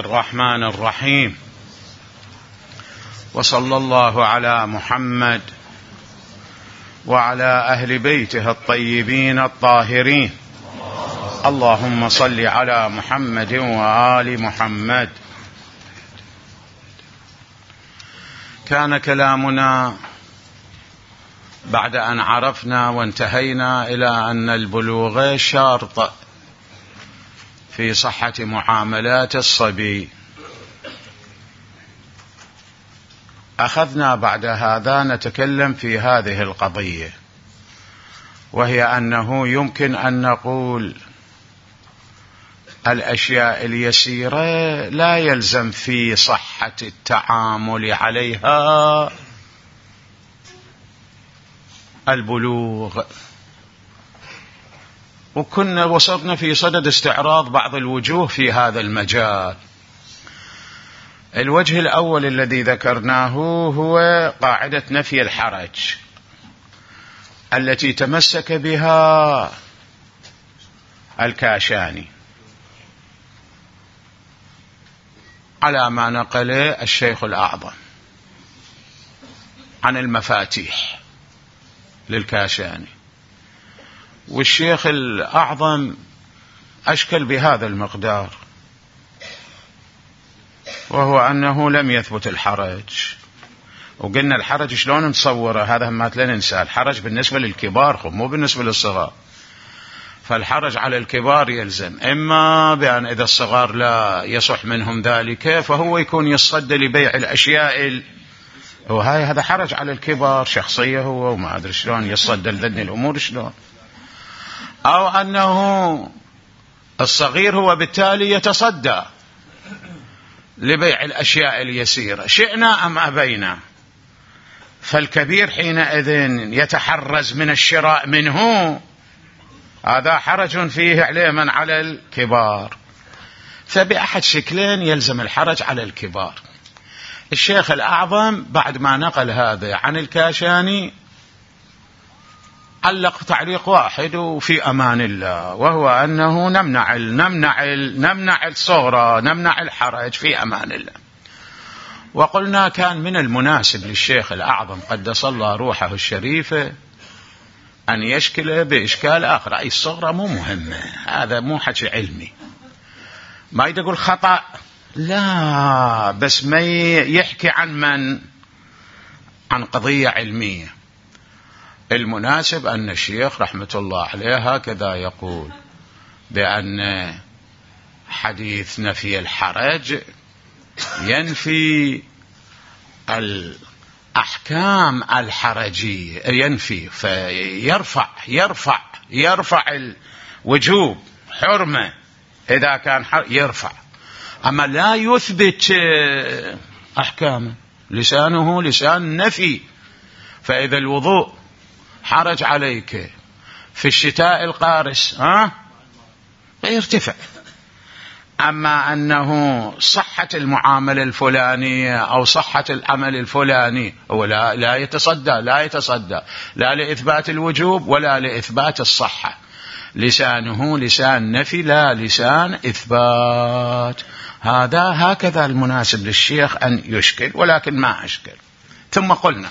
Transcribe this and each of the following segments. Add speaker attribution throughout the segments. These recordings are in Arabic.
Speaker 1: الرحمن الرحيم، وصلى الله على محمد وعلى أهل بيته الطيبين الطاهرين. اللهم صل على محمد وآل محمد. كان كلامنا بعد أن عرفنا وانتهينا إلى أن البلوغ شرط في صحة معاملات الصبي. أخذنا بعد هذا نتكلم في هذه القضية، وهي أنه يمكن أن نقول الأشياء اليسيرة لا يلزم في صحة التعامل عليها البلوغ. وكنا وصلنا في صدد استعراض بعض الوجوه في هذا المجال. الوجه الأول الذي ذكرناه هو قاعدة نفي الحرج التي تمسك بها الكاشاني على ما نقل الشيخ الأعظم عن المفاتيح للكاشاني، والشيخ الأعظم أشكل بهذا المقدار، وهو أنه لم يثبت الحرج. وقلنا الحرج شلون نتصوره، هذا ما لا ننسى، الحرج بالنسبة للكبار مو بالنسبة للصغار. فالحرج على الكبار يلزم إما بأن إذا الصغار لا يصح منهم ذلك فهو يكون يصد لبيع الأشياء، وهاي هذا حرج على الكبار، شخصية هو وما أدري شلون يصد لذني الأمور شلون، أو أنه الصغير هو بالتالي يتصدى لبيع الأشياء اليسيرة شئنا أم أبينا. فالكبير حينئذ يتحرز من الشراء منه، هذا حرج فيه عليه من على الكبار. فبأحد شكلين يلزم الحرج على الكبار. الشيخ الأعظم بعد ما نقل هذا عن الكاشاني علق تعليق واحد وفي أمان الله، وهو أنه نمنع الصغرى، نمنع الحرج في أمان الله. وقلنا كان من المناسب للشيخ الأعظم قدس الله روحه الشريفة أن يشكل بإشكال آخر. أي الصغرى مو مهمة، هذا مو حكي علمي، ما يقول خطأ، لا، بس ما يحكي عن قضية علمية. المناسب أن الشيخ رحمة الله عليه هكذا يقول بأن حديث نفي الحرج ينفي الأحكام الحرجية، ينفي يرفع الوجوب حرمة إذا كان يرفع، أما لا يثبت أحكامه. لسانه لسان نفي. فإذا الوضوء حرج عليك في الشتاء القارس يرتفع، أما أنه صحة المعاملة الفلانية أو صحة العمل الفلاني هو لا يتصدى لا لإثبات الوجوب ولا لإثبات الصحة. لسانه لسان نفي لا لسان إثبات. هذا هكذا المناسب للشيخ أن يشكل، ولكن ما أشكل. ثم قلنا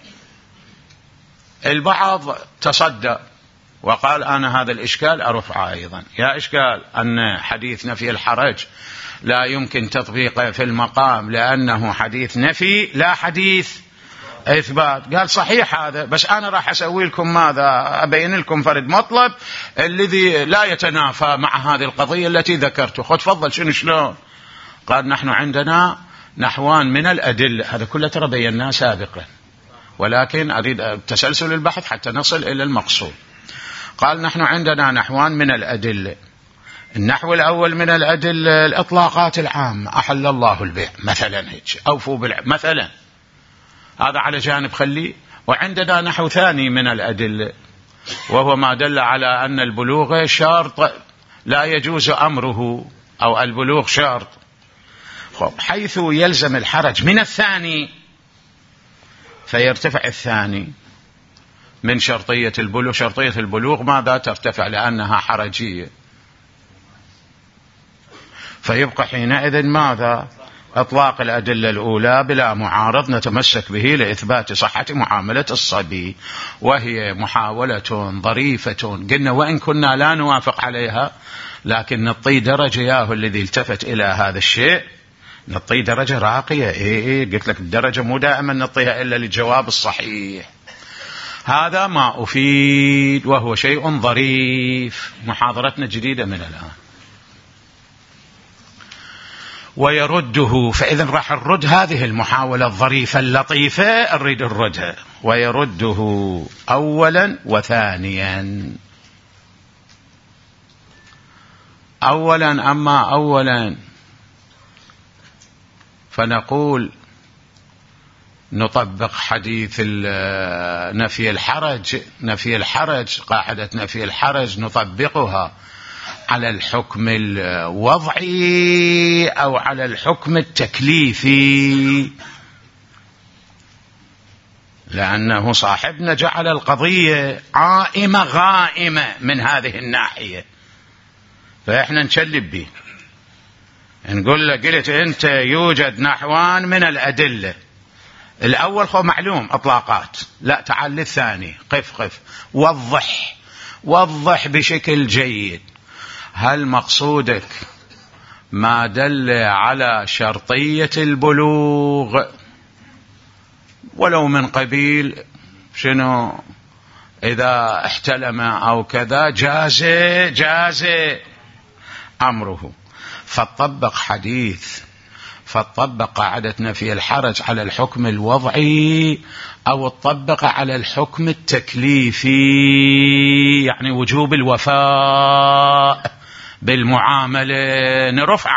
Speaker 1: البعض تصدى وقال أنا هذا الإشكال أرفعه أيضا. يا إشكال أن حديث نفي الحرج لا يمكن تطبيقه في المقام لأنه حديث نفي لا حديث إثبات. قال صحيح هذا، بس أنا راح أسوي لكم ماذا، أبين لكم فرد مطلب الذي لا يتنافى مع هذه القضية التي ذكرته. خذ فضل شلون. قال نحن عندنا نحوان من الأدلة، هذا كله ترى بيناه سابقا، ولكن أريد تسلسل البحث حتى نصل إلى المقصود. قال نحن عندنا نحوان من الأدلة. النحو الأول من الأدلة الإطلاقات العامة، أحل الله البيع مثلا، هيك أوفوا مثلا، هذا على جانب خليه. وعندنا نحو ثاني من الأدلة وهو ما دل على أن البلوغ شرط لا يجوز أمره، أو البلوغ شرط. حيث يلزم الحرج من الثاني فيرتفع الثاني من شرطية البلوغ. شرطية البلوغ ماذا ترتفع؟ لأنها حرجية. فيبقى حينئذ ماذا؟ إطلاق الأدلة الأولى بلا معارض نتمسك به لإثبات صحة معاملة الصبي، وهي محاولة ظريفة قلنا وإن كنا لا نوافق عليها، لكن نعطي درجة ياهو الذي التفت إلى هذا الشيء، نعطي درجة راقية. قلت لك الدرجة مو دائما نعطيها إلا للجواب الصحيح. هذا ما أفيد وهو شيء ظريف. محاضرتنا جديدة من الآن. ويرده، فإذا راح نرد هذه المحاولة الظريفة اللطيفة، نريد نردها. ويرده أولا وثانيا. أما أولا فنقول نطبق حديث نفي الحرج، قاعدة نفي الحرج نطبقها على الحكم الوضعي أو على الحكم التكليفي، لأنه صاحبنا جعل القضية عائمة غائمة من هذه الناحية، فإحنا نشلب به، نقول له قلت أنت يوجد نحوان من الأدلة، الأول هو معلوم إطلاقات، لا تعال للثاني، قف وضح بشكل جيد. هل مقصودك ما دل على شرطية البلوغ ولو من قبيل شنو إذا احتلم أو كذا جاز أمره، فطبق قاعدة نفي الحرج على الحكم الوضعي أو تطبق على الحكم التكليفي، يعني وجوب الوفاء بالمعاملة نرفع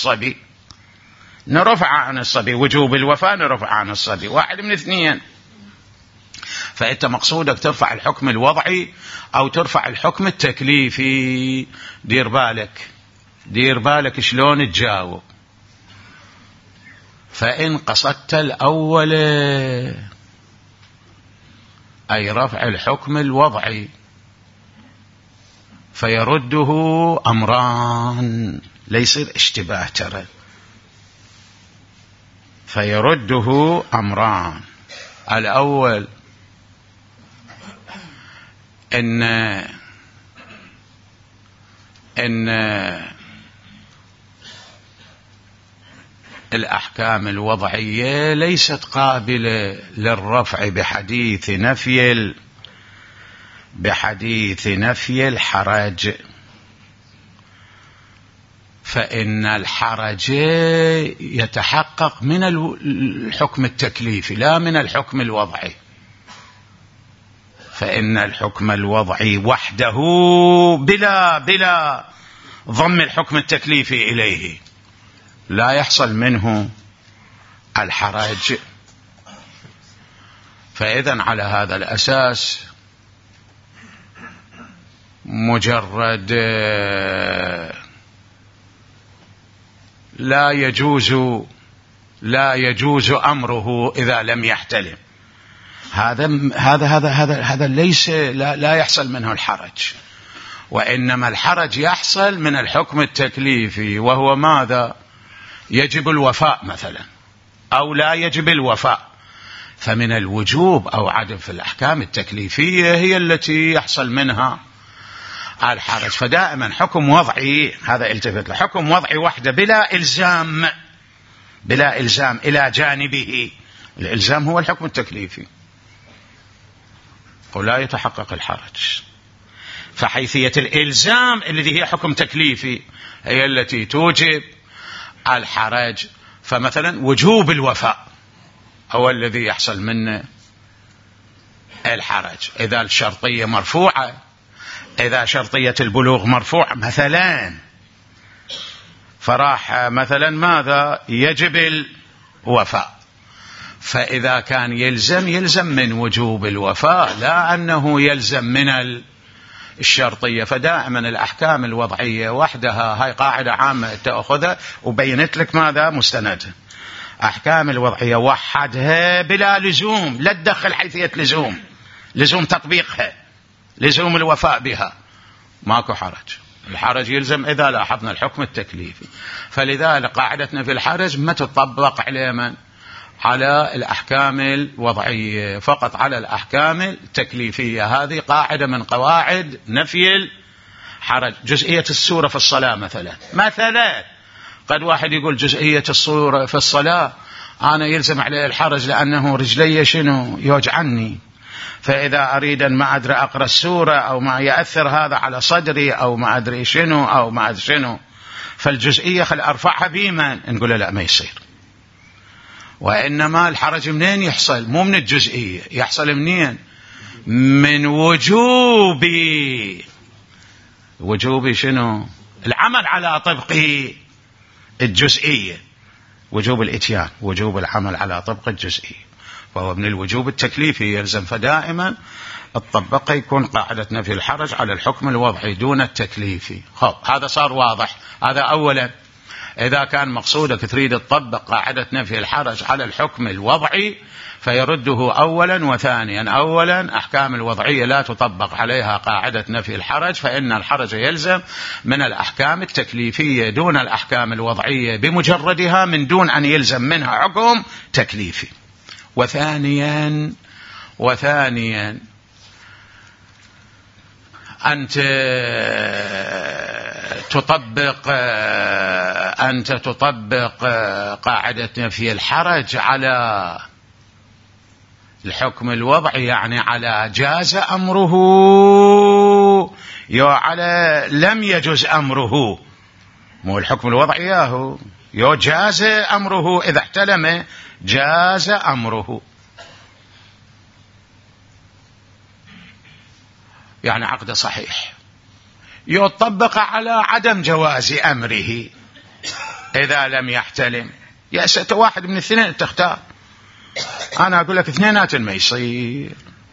Speaker 1: عن الصبي، وجوب الوفاء نرفع عن الصبي، واحد من اثنين. فأنت مقصودك ترفع الحكم الوضعي أو ترفع الحكم التكليفي. دير بالك شلون تجاوب. فإن قصدت الأول أي رفع الحكم الوضعي فيرده أمران، لا يصير اشتباه ترى، فيرده أمران. الأول إن الأحكام الوضعية ليست قابلة للرفع بحديث نفي الحرج، فإن الحرج يتحقق من الحكم التكليفي لا من الحكم الوضعي، فإن الحكم الوضعي وحده بلا ضم الحكم التكليفي إليه لا يحصل منه الحرج. فإذن على هذا الأساس مجرد لا يجوز أمره إذا لم يحتلم، هذا ليس لا يحصل منه الحرج، وإنما الحرج يحصل من الحكم التكليفي، وهو ماذا؟ يجب الوفاء مثلا أو لا يجب الوفاء. فمن الوجوب أو عدم في الأحكام التكليفية هي التي يحصل منها الحرج. فدائما حكم وضعي، هذا التفت له، حكم وضعي وحده بلا إلزام إلى جانبه. الإلزام هو الحكم التكليفي ولا يتحقق الحرج. فحيثية الإلزام الذي هي حكم تكليفي هي التي توجب الحرج. فمثلا وجوب الوفاء هو الذي يحصل منه الحرج إذا الشرطية مرفوعة، إذا شرطية البلوغ مرفوع مثلا، فراح مثلا ماذا؟ يجب الوفاء. فإذا كان يلزم من وجوب الوفاء لا أنه يلزم من الشرطية. فدائما الأحكام الوضعية وحدها، هاي قاعدة عامة تأخذها وبينت لك ماذا مستندها. أحكام الوضعية وحدها بلا لزوم، لا تدخل حيثية لزوم تطبيقها، لزوم الوفاء بها، ماكو حرج. الحرج يلزم إذا لاحظنا الحكم التكليفي. فلذلك قاعدتنا في الحرج ما تطبق على من؟ على الأحكام الوضعية، فقط على الأحكام التكليفية. هذه قاعدة من قواعد نفي الحرج. جزئية السورة في الصلاة مثلا قد واحد يقول جزئية السورة في الصلاة أنا يلزم عليه الحرج لأنه رجلي شنو يوجعني، فإذا أريد أن ما أدري أقرأ السورة أو ما يأثر هذا على صدري أو ما أدري شنو أو ما أدري شنو، فالجزئية خل أرفعها بمن؟ نقول لا ما يصير. وإنما الحرج منين يحصل؟ مو من الجزئية، يحصل منين؟ من وجوب شنو؟ العمل على طبق الجزئية، وجوب الإتيان، وجوب العمل على طبق الجزئية، فهو من الوجوب التكليفي يلزم. فدائما الطبقة يكون قاعدة نفي الحرج على الحكم الوضعي دون التكليفي. هذا صار واضح. هذا أولا. إذا كان مقصودك تريد تطبق قاعدة نفي الحرج على الحكم الوضعي فيرده أولا وثانيا. أولا أحكام الوضعية لا تطبق عليها قاعدة نفي الحرج، فإن الحرج يلزم من الأحكام التكليفية دون الأحكام الوضعية بمجردها من دون أن يلزم منها حكم تكليفي. وثانيا أنت تطبق قاعدة نفي الحرج على الحكم الوضعي، يعني على جاز أمره على لم يجز أمره. مو الحكم الوضعي جاز أمره، إذا احتلم جاز أمره، يعني عقد صحيح. يطبق على عدم جواز أمره إذا لم يحتلم. يا ست واحد من الاثنين تختار. أنا أقول لك اثنينات ما يصير.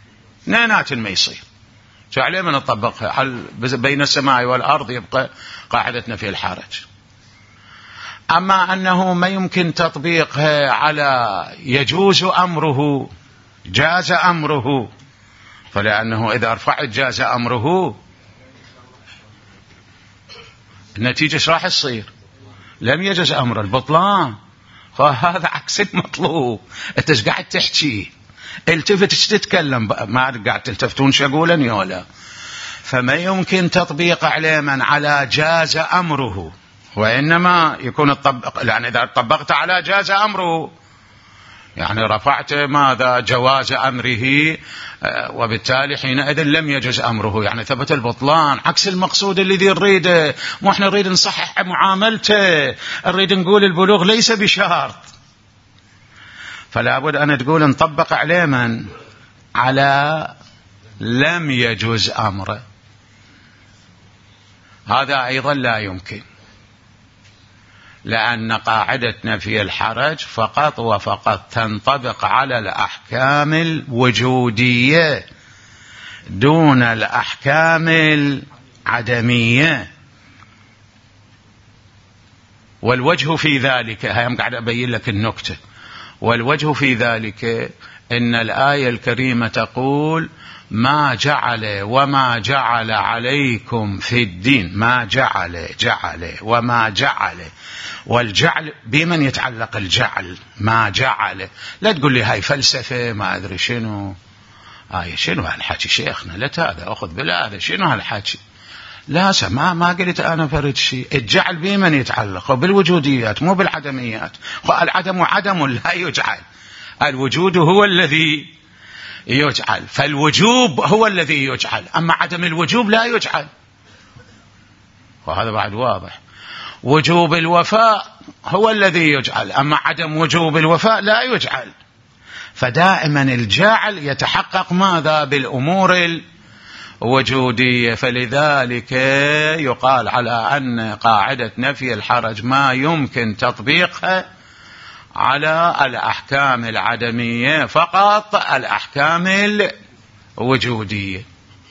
Speaker 1: شو عليه من نطبقها؟ بين السماء والأرض يبقى قاعدتنا في الحرج. أما أنه ما يمكن تطبيقها على يجوز أمره جاز أمره، فلأنه إذا رفعت جاز أمره النتيجة ايش راح تصير؟ لم يجز أمر البطلان. فهذا عكس المطلوب. انت ايش قاعد تحكي؟ التفت ايش تتكلم؟ ما قاعد تلتفتون شقولا يولا. فما يمكن تطبيق عليه من على جاز أمره، وإنما يكون الطبق، لأن إذا طبقت على جاز أمره يعني رفعت ماذا؟ جواز أمره، وبالتالي حينئذ لم يجز أمره، يعني ثبت البطلان. عكس المقصود الذي نريده. مو احنا نريد نصحح معاملته، نريد نقول البلوغ ليس بشرط. فلا بد أن تقول نطبق عليه من؟ على لم يجز أمره. هذا أيضا لا يمكن، لأن قاعدة نفي الحرج فقط وفقط تنطبق على الأحكام الوجودية دون الأحكام العدمية. والوجه في ذلك، هم قاعد أبين لك النكتة، والوجه في ذلك إن الآية الكريمة تقول ما جعل وما جعل عليكم في الدين. ما جعل وما جعل، والجعل بمن يتعلق الجعل؟ ما جعل. لا تقول لي هاي فلسفة ما أدري شنو. شنو هالحكي شيخنا؟ لا هذا أخذ بلا هذا شنو هالحكي؟ لا ما قلت أنا فرد شيء. الجعل بمن يتعلق؟ بالوجوديات مو بالعدميات. العدم عدم لا يجعل، الوجود هو الذي يجعل، فالوجوب هو الذي يجعل، أما عدم الوجوب لا يجعل. وهذا بعد واضح. وجوب الوفاء هو الذي يجعل، أما عدم وجوب الوفاء لا يجعل. فدائما الجاعل يتحقق ماذا؟ بالأمور الوجودية. فلذلك يقال على أن قاعدة نفي الحرج ما يمكن تطبيقها على الأحكام العدمية، فقط الأحكام الوجودية.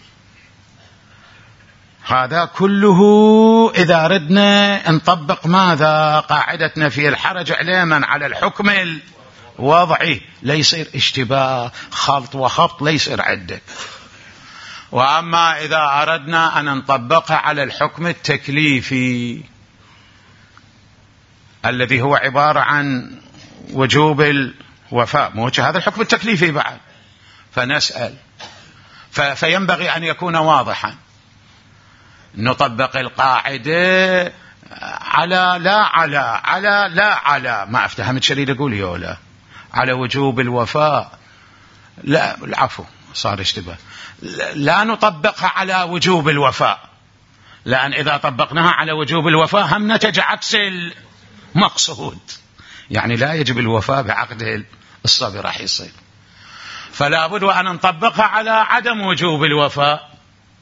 Speaker 1: هذا كله إذا ردنا نطبق ماذا؟ قاعدة نفي الحرج علما على الحكم الوضعي، لا يصير اشتباه خلط وخبط، لا يصير عندك. وأما إذا أردنا أن نطبقها على الحكم التكليفي الذي هو عبارة عن وجوب الوفاء، مو هذا الحكم التكليفي بعد، فنسأل فينبغي أن يكون واضحا. نطبق القاعدة على لا على ما افتهمت شريد أقول يولا على وجوب الوفاء، لا العفو صار اشتباه، لا نطبقها على وجوب الوفاء، لأن إذا طبقناها على وجوب الوفاء هم نتج عكس المقصود، يعني لا يجب الوفاء بعقد الصبي راح يصير، فلا بد أن نطبقها على عدم وجوب الوفاء،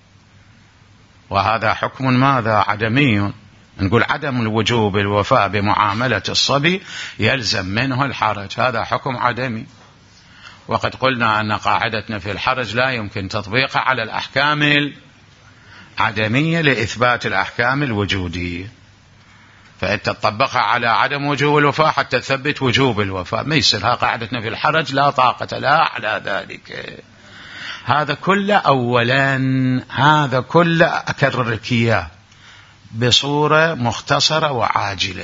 Speaker 1: وهذا حكم ماذا؟ عدمي. نقول عدم الوجوب الوفاء بمعاملة الصبي يلزم منه الحرج، هذا حكم عدمي. وقد قلنا أن قاعدتنا في الحرج لا يمكن تطبيقها على الأحكام العدمية لإثبات الأحكام الوجودية، فأنت تطبقها على عدم وجوب الوفاء حتى تثبت وجوب الوفاء، ما يصيرها قاعدتنا في الحرج لا طاقة لا على ذلك. هذا كله أولا، هذا كله أكرر لك إياه بصورة مختصرة وعاجلة.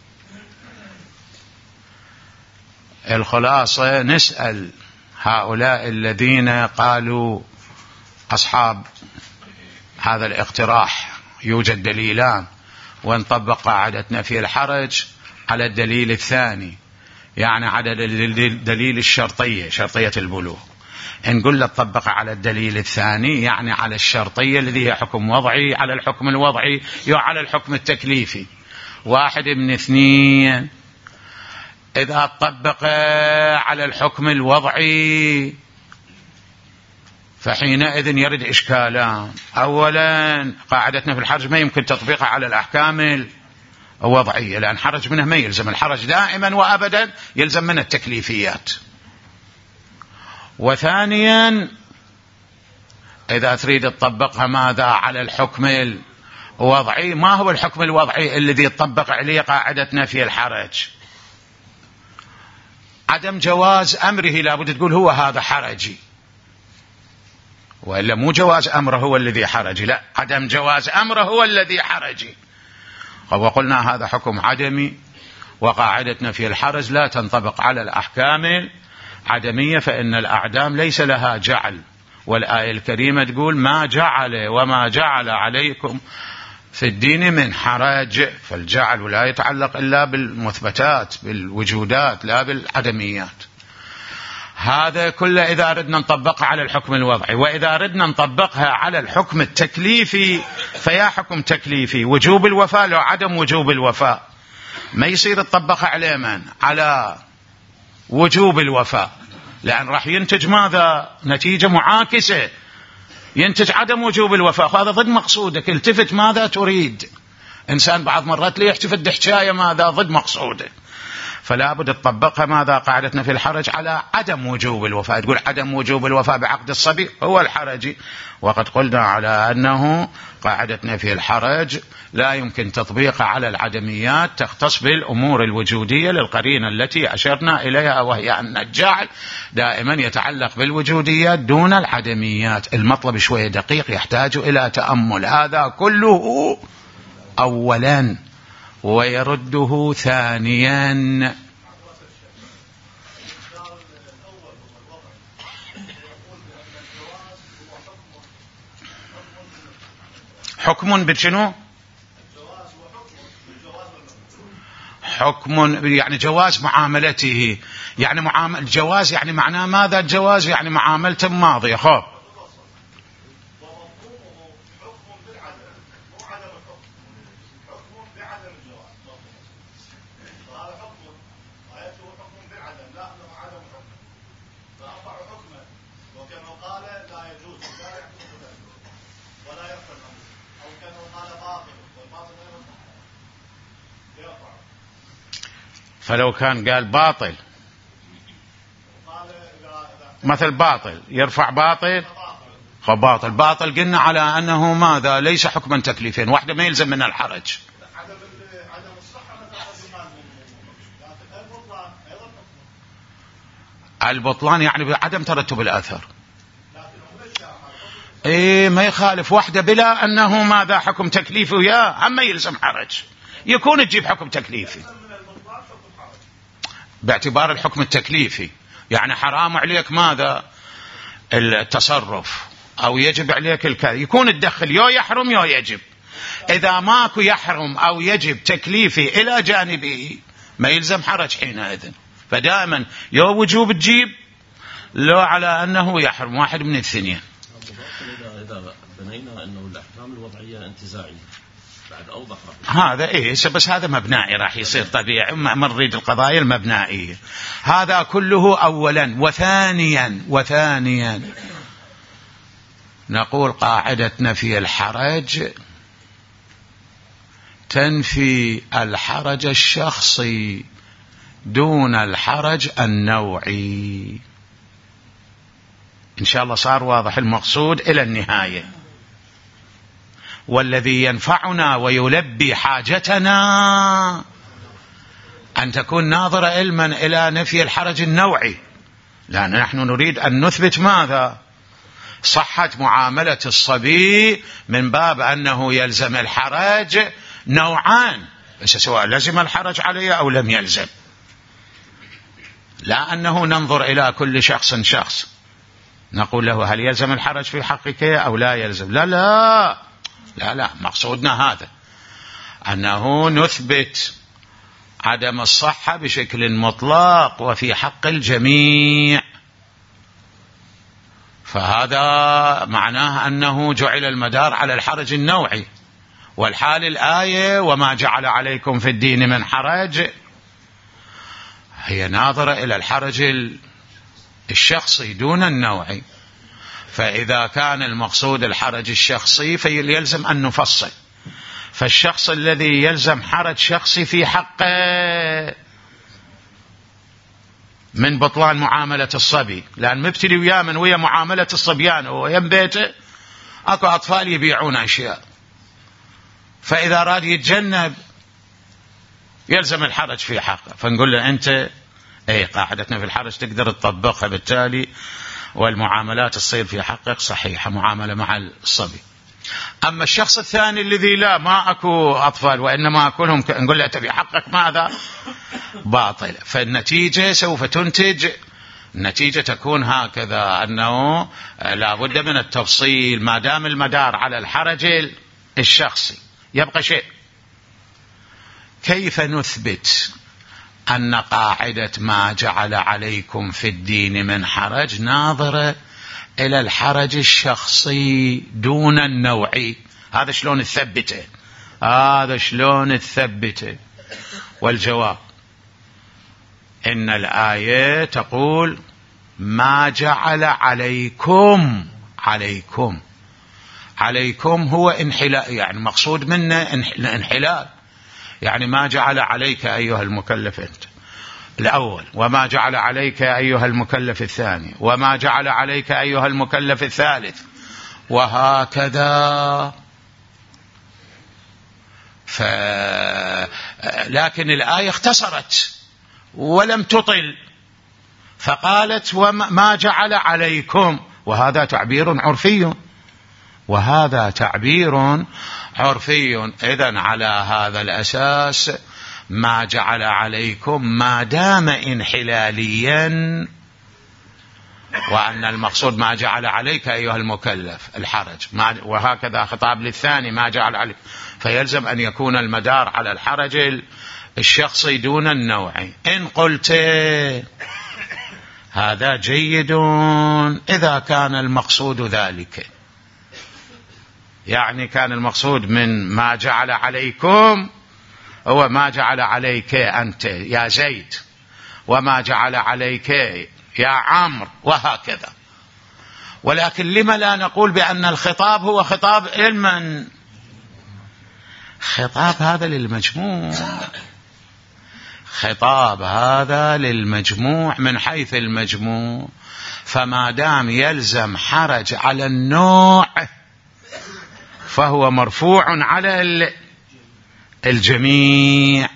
Speaker 1: الخلاصة نسأل هؤلاء الذين قالوا أصحاب هذا الاقتراح يوجد دليلان ونطبق قاعدتنا في الحرج على الدليل الثاني، يعني على دليل الشرطية، شرطية البلوغ. نقول له تطبق على الدليل الثاني يعني على الشرطية الذي هي حكم وضعي، على الحكم الوضعي على الحكم التكليفي، واحد من اثنين. إذا طبق على الحكم الوضعي فحينئذ يرد إشكالان. أولا قاعدتنا في الحرج ما يمكن تطبيقها على الأحكام الوضعية، لأن حرج منه ما يلزم، الحرج دائما وأبدا يلزم من التكليفيات. وثانيا إذا تريد تطبقها ماذا؟ على الحكم الوضعي. ما هو الحكم الوضعي الذي يطبق عليه قاعدتنا في الحرج؟ عدم جواز أمره، لابد تقول هو هذا حرجي، وإلا مو جواز أمره هو الذي حرجي، لا، عدم جواز أمره هو الذي حرجي. وقلنا هذا حكم عدمي، وقاعدتنا في الحرج لا تنطبق على الأحكام العدمية، فإن الأعدام ليس لها جعل، والآية الكريمة تقول ما جعل وما جعل عليكم في الدين من حرج، فالجعل لا يتعلق إلا بالمثبتات بالوجودات لا بالعدميات. هذا كله إذا أردنا نطبقها على الحكم الوضعي. وإذا أردنا نطبقها على الحكم التكليفي فيا حكم تكليفي وجوب الوفاء لو عدم وجوب الوفاء، ما يصير تطبقها على من؟ على وجوب الوفاء، لأن راح ينتج ماذا؟ نتيجة معاكسة، ينتج عدم وجوب الوفاء، هذا ضد مقصودك. التفت ماذا تريد. إنسان بعض مرات ليه يحتفت بحكاية ماذا؟ ضد مقصوده. فلا بد تطبقها ماذا؟ قاعدتنا في الحرج على عدم وجوب الوفاء، تقول عدم وجوب الوفاء بعقد الصبي هو الحرجي. وقد قلنا على أنه قاعدتنا في الحرج لا يمكن تطبيقها على العدميات، تختص بالأمور الوجودية للقرينة التي أشرنا إليها، وهي أن الجعل دائما يتعلق بالوجوديات دون العدميات. المطلب شوية دقيق يحتاج إلى تأمل، هذا كله أولا ويرده ثانيا. حكم بشنو؟ حكم يعني جواز معاملته، يعني الجواز يعني معناه ماذا؟ الجواز يعني معاملة ماضية. خب فلو كان قال باطل، مثل باطل يرفع باطل، فباطل باطل قلنا على أنه ماذا؟ ليس حكما تكليفين، واحدة ما يلزم من الحرج. البطلان يعني بعدم ترتب الأثر. ما يخالف وحده بلا أنه ماذا حكم تكليفي وياه، عما يلزم حرج، يكون تجيب حكم تكليفي باعتبار الحكم التكليفي. يعني حرام عليك ماذا التصرف أو يجب عليك الكذا، يكون تدخل يو يحرم يو يجب. إذا ماكو يحرم أو يجب تكليفي إلى جانبه ما يلزم حرج حينئذ. فدائما يو وجوب تجيب لو على أنه يحرم، واحد من الاثنين.
Speaker 2: إذا بنينا أنه الأحكام الوضعية انتزاعية بعد أوضح
Speaker 1: هذا بس هذا مبنائي راح يصير طبيعي، ما نريد القضايا المبنائية. هذا كله أولا. وثانيا نقول قاعدة نفي الحرج تنفي الحرج الشخصي دون الحرج النوعي. إن شاء الله صار واضح المقصود إلى النهاية. والذي ينفعنا ويلبي حاجتنا أن تكون ناظرة علما إلى نفي الحرج النوعي، لأن نحن نريد أن نثبت ماذا؟ صحة معاملة الصبي من باب أنه يلزم الحرج نوعان، بس سواء لزم الحرج عليه أو لم يلزم، لا أنه ننظر إلى كل شخص نقول له هل يلزم الحرج في حقك أو لا يلزم. لا مقصودنا هذا، أنه نثبت عدم الصحة بشكل مطلق وفي حق الجميع. فهذا معناه أنه جعل المدار على الحرج النوعي. والحال الآية وما جعل عليكم في الدين من حرج هي ناظرة إلى الحرج الشخصي دون النوعي. فإذا كان المقصود الحرج الشخصي فيلزم أن نفصل. فالشخص الذي يلزم حرج شخصي في حقه من بطلان معاملة الصبي، لأن مبتلي وياه من ويا معاملة الصبيان ويم بيته أكو أطفال يبيعون أشياء، فإذا راد يتجنب يلزم الحرج في حقه. فنقول له أنت قاعدتنا في الحرج تقدر تطبقها، بالتالي والمعاملات تصير في حقك صحيحة معاملة مع الصبي. أما الشخص الثاني الذي لا ما أكو أطفال وإنما أكلهم نقول له أنت في حقك ماذا؟ باطل. فالنتيجة سوف تنتج، النتيجة تكون هكذا، أنه لا بد من التفصيل. ما دام المدار على الحرج الشخصي يبقى شيء. كيف نثبت أن قاعدة ما جعل عليكم في الدين من حرج ناظرة إلى الحرج الشخصي دون النوعي؟ هذا شلون نثبته؟ والجواب إن الآية تقول ما جعل عليكم هو انحلال، يعني مقصود منه انحلال، يعني ما جعل عليك أيها المكلف أنت الأول، وما جعل عليك أيها المكلف الثاني، وما جعل عليك أيها المكلف الثالث، وهكذا. لكن الآية اختصرت ولم تطل، فقالت وما جعل عليكم، وهذا تعبير عرفي. إذن على هذا الأساس ما جعل عليكم ما دام انحلاليا، وأن المقصود ما جعل عليك أيها المكلف الحرج، وهكذا خطاب للثاني ما جعل عليك، فيلزم أن يكون المدار على الحرج الشخصي دون النوعي. إن قلت هذا جيد إذا كان المقصود ذلك، يعني كان المقصود من ما جعل عليكم هو ما جعل عليك أنت يا زيد، وما جعل عليك يا عمرو، وهكذا. ولكن لما لا نقول بأن الخطاب هو خطاب علما؟ خطاب هذا للمجموع من حيث المجموع. فما دام يلزم حرج على النوع فهو مرفوع على الجميع،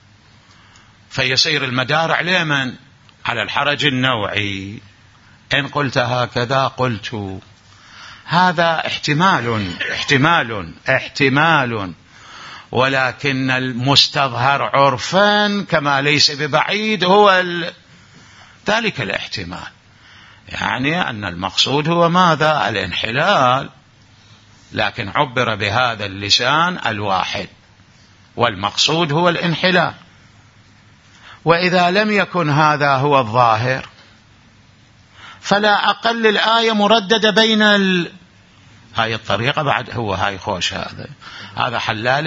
Speaker 1: فيصير المدار عليه من؟ على الحرج النوعي. إن قلت هكذا قلت هذا احتمال، ولكن المستظهر عرفا كما ليس ببعيد هو ذلك الاحتمال، يعني أن المقصود هو ماذا؟ الانحلال، لكن عبر بهذا اللسان الواحد، والمقصود هو الانحلال. وإذا لم يكن هذا هو الظاهر فلا أقل الآية مرددة بين هاي الطريقة بعد هاي خوش، هذا حلال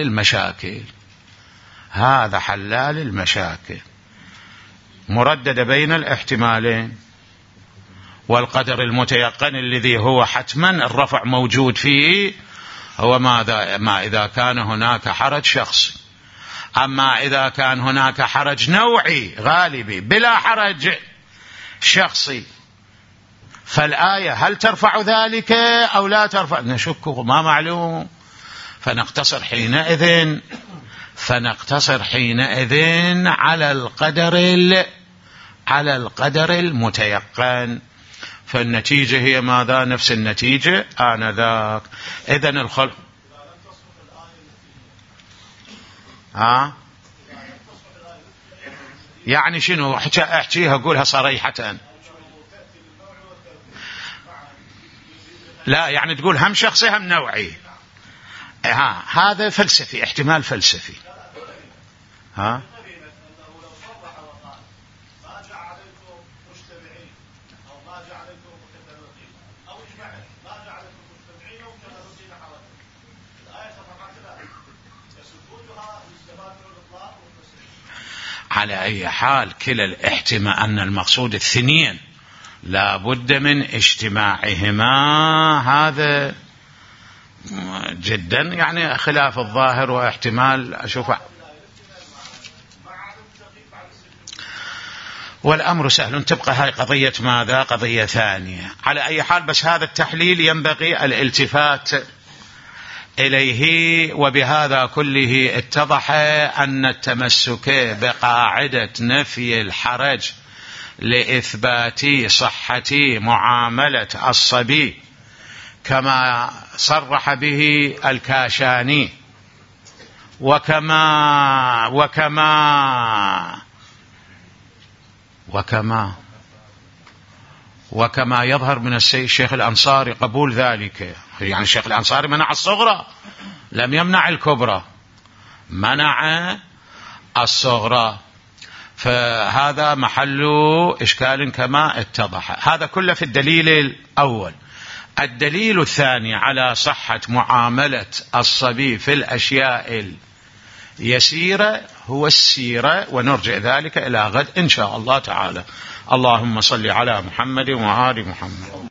Speaker 1: المشاكل، مرددة بين الاحتمالين. والقدر المتيقن الذي هو حتما الرفع موجود فيه هو ماذا؟ ما إذا كان هناك حرج شخصي. أما إذا كان هناك حرج نوعي غالبي بلا حرج شخصي، فالآية هل ترفع ذلك أو لا ترفع؟ نشك، ما معلوم. فنقتصر حينئذ على القدر المتيقن، فالنتيجة هي ماذا؟ نفس النتيجة آنذاك. إذن الخلق يعني شنو؟ احكيها قولها صريحة. لا يعني تقول هم شخصي هم نوعي. هذا فلسفي، احتمال فلسفي. على أي حال كلا الاحتمال أن المقصود الثنين لا بد من اجتماعهما، هذا جدا يعني خلاف الظاهر واحتمال أشوفه. والأمر سهل، تبقى هاي قضية ماذا؟ قضية ثانية. على أي حال بس هذا التحليل ينبغي الالتفات إليه. وبهذا كله اتضح أن التمسك بقاعدة نفي الحرج لإثبات صحة معاملة الصبي كما صرح به الكاشاني وكما يظهر من الشيخ الأنصاري قبول ذلك. يعني الشيخ الأنصاري منع الصغرى، لم يمنع الكبرى، منع الصغرى، فهذا محل إشكال كما اتضح. هذا كله في الدليل الأول. الدليل الثاني على صحة معاملة الصبي في الأشياء اليسيرة هو السيرة، ونرجع ذلك إلى غد إن شاء الله تعالى. اللهم صل على محمد وآل محمد.